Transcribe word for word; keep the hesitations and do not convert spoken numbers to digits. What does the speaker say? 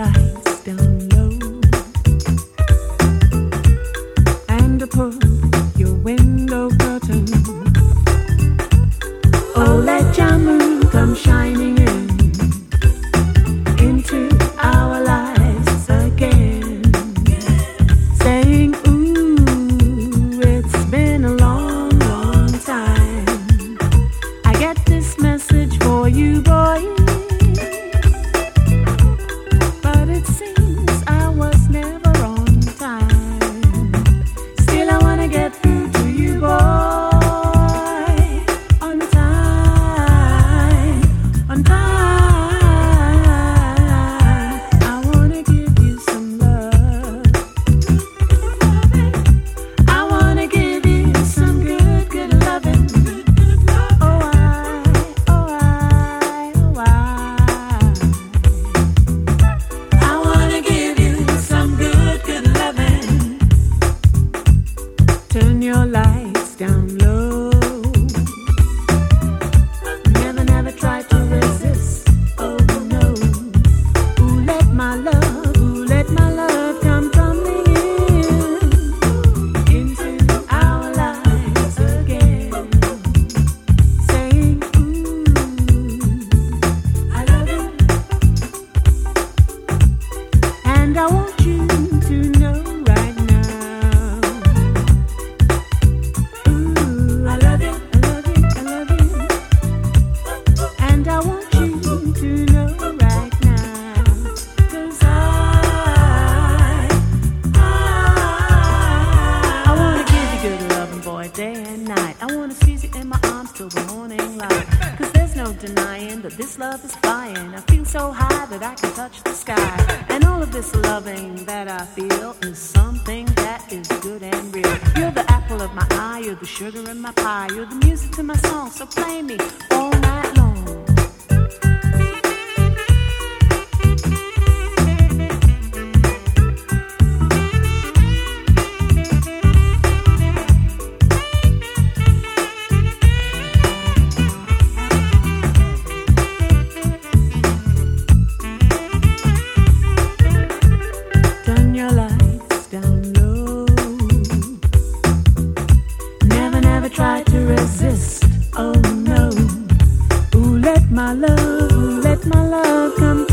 lights down low and pull your window curtain. Oh, let your moon come shining in into our lives again, saying, ooh, it's been a long, long time. I get this message for you, boy, but it seems I was never on time. Still I wanna get through to you, boy, on time, on time. I wanna give you some love. I wanna give you some good, good loving. Oh, I, oh, I, oh, I. I wanna give you some good, good loving. Turn your lights down low. Never, never try to resist. Oh no. Ooh, let my love, ooh, let my love come tumbling in into our lives again, saying, ooh, I love you, and I want you to know right now. Ooh, I love you, I love you, I love you, and I want you to know right now. 'Cause I, I, I wanna give you good loving, boy, day and night. I wanna squeeze you in my arms till the morning light. 'Cause there's no denying that this love is flying. I feel so high that I can touch the sky. And all of this loving that I feel is something that is good and real. You're the apple of my eye, you're the sugar in my pie, you're the music to my song, so play me all night long. Turn your lights down low. Never, never try to resist. Oh no. Ooh, let my love, ooh, let my love come